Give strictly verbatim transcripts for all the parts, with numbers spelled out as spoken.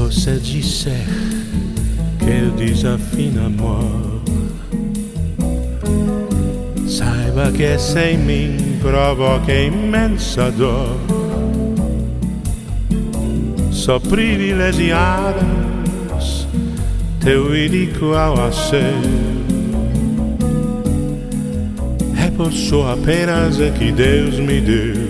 você disser que eu desafino amor, saiba que sem mim provoca imensa dor. Só privilegiados teu único ao ser, é por sua apenas é que Deus me deu.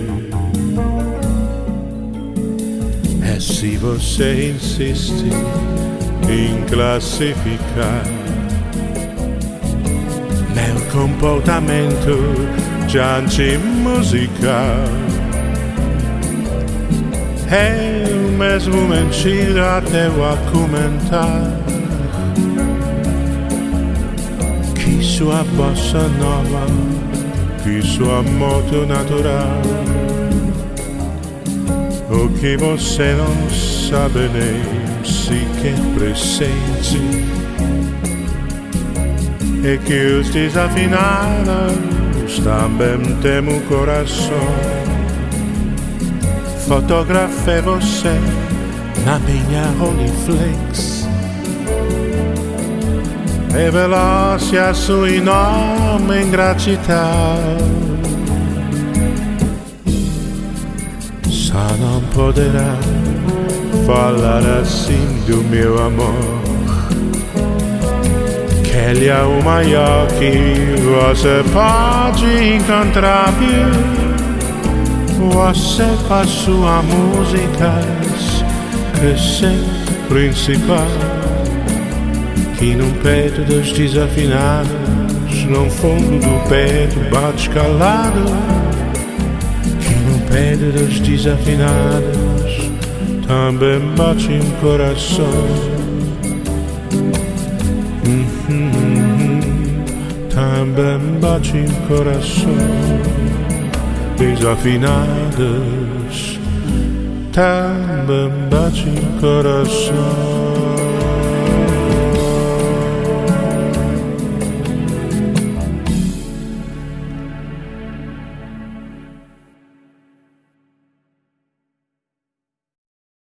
E se você insiste em classificar meu comportamento de anti-musical, é o mesmo mentira até o argumentar que sua bossa nova, que sua moto natural, o que você não sabe nem sequer presente é que os desafinados também têm o coração. Fotografei você na minha Rolleiflex, revelasse a sua enorme ingratidão. Só não poderá falar assim do meu amor, que ele é o maior que você pode encontrar, viu? Você faz suas músicas crescer principal, que no peito dos desafinados, no fundo do peito bate calado, que no peito dos desafinados também bate um coração. Uhum, também bate um coração. Desafinados também bate um coração.